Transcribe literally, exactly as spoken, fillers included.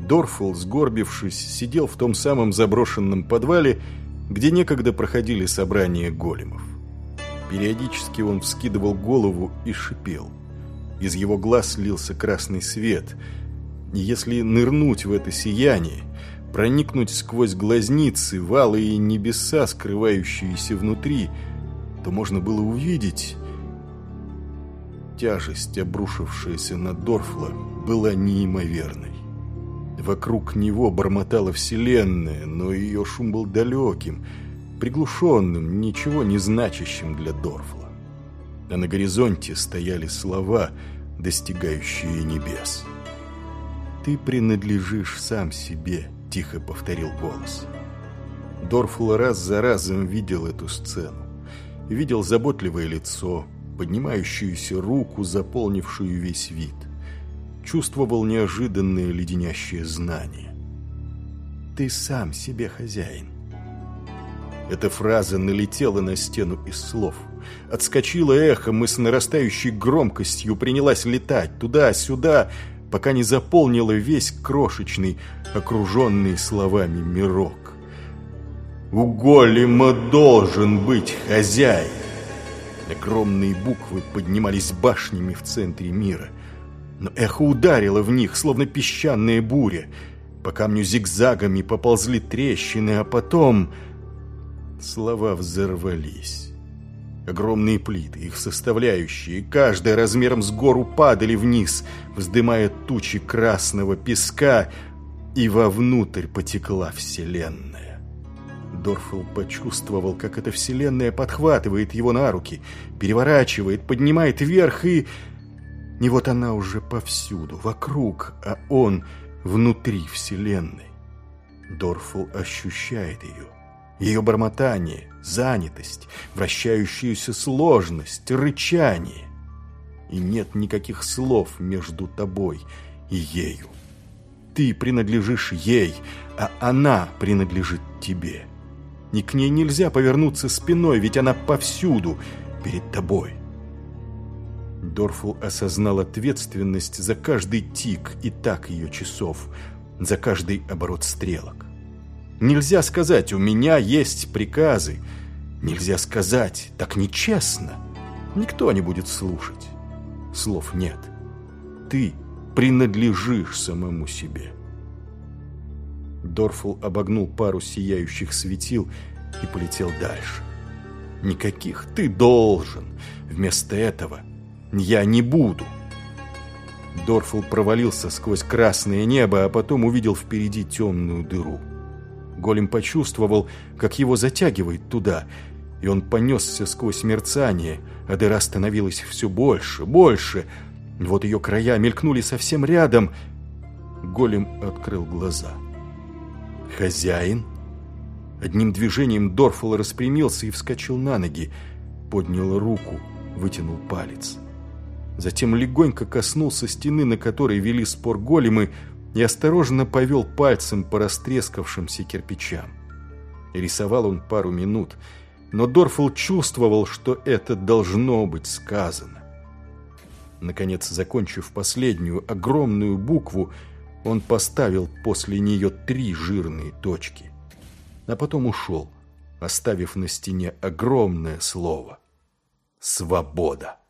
Дорфл, сгорбившись, сидел в том самом заброшенном подвале, где некогда проходили собрания големов. Периодически он вскидывал голову и шипел. Из его глаз лился красный свет, и если нырнуть в это сияние, проникнуть сквозь глазницы в алые небеса, скрывающиеся внутри, то можно было увидеть... Тяжесть, обрушившаяся на Дорфла, была неимоверной. Вокруг него бормотала вселенная, но ее шум был далеким, приглушенным, ничего не значащим для Дорфла. А на горизонте стояли слова, достигающие небес. «Ты принадлежишь сам себе», — тихо повторил голос. Дорфл раз за разом видел эту сцену. Видел заботливое лицо, поднимающуюся руку, заполнившую весь вид. Чувствовал неожиданное леденящее знание. «Ты сам себе хозяин». Эта фраза налетела на стену из слов, отскочила эхом и с нарастающей громкостью принялась летать туда-сюда, пока не заполнила весь крошечный, окруженный словами мирок. «У голема должен быть хозяин!» Огромные буквы поднимались башнями в центре мира, но эхо ударило в них, словно песчаная буря. По камню зигзагами поползли трещины, а потом... Слова взорвались. Огромные плиты, их составляющие, каждая размером с гору, падали вниз, вздымая тучи красного песка, и вовнутрь потекла вселенная. Дорфл почувствовал, как эта вселенная подхватывает его на руки, переворачивает, поднимает вверх, и... И вот она уже повсюду, вокруг, а он внутри вселенной. Дорфл ощущает ее. Ее бормотание, занятость, вращающуюся сложность, рычание. И нет никаких слов между тобой и ею. Ты принадлежишь ей, а она принадлежит тебе. И к ней нельзя повернуться спиной, ведь она повсюду, перед тобой. Дорфл осознал ответственность за каждый тик и так ее часов, за каждый оборот стрелок. Нельзя сказать «у меня есть приказы». Нельзя сказать «так нечестно». Никто не будет слушать. Слов нет. Ты принадлежишь самому себе. Дорфл обогнул пару сияющих светил и полетел дальше. Никаких «ты должен». Вместо этого «я не буду». Дорфл провалился сквозь красное небо, а потом увидел впереди темную дыру. Голем почувствовал, как его затягивает туда, и он понесся сквозь мерцание, а дыра становилась все больше, больше. Вот ее края мелькнули совсем рядом. Голем открыл глаза. «Хозяин?» Одним движением Дорфл распрямился и вскочил на ноги, поднял руку, вытянул палец. Затем легонько коснулся стены, на которой вели спор големы, и осторожно повел пальцем по растрескавшимся кирпичам. И рисовал он пару минут, но Дорфл чувствовал, что это должно быть сказано. Наконец, закончив последнюю огромную букву, он поставил после нее три жирные точки, а потом ушел, оставив на стене огромное слово «Свобода».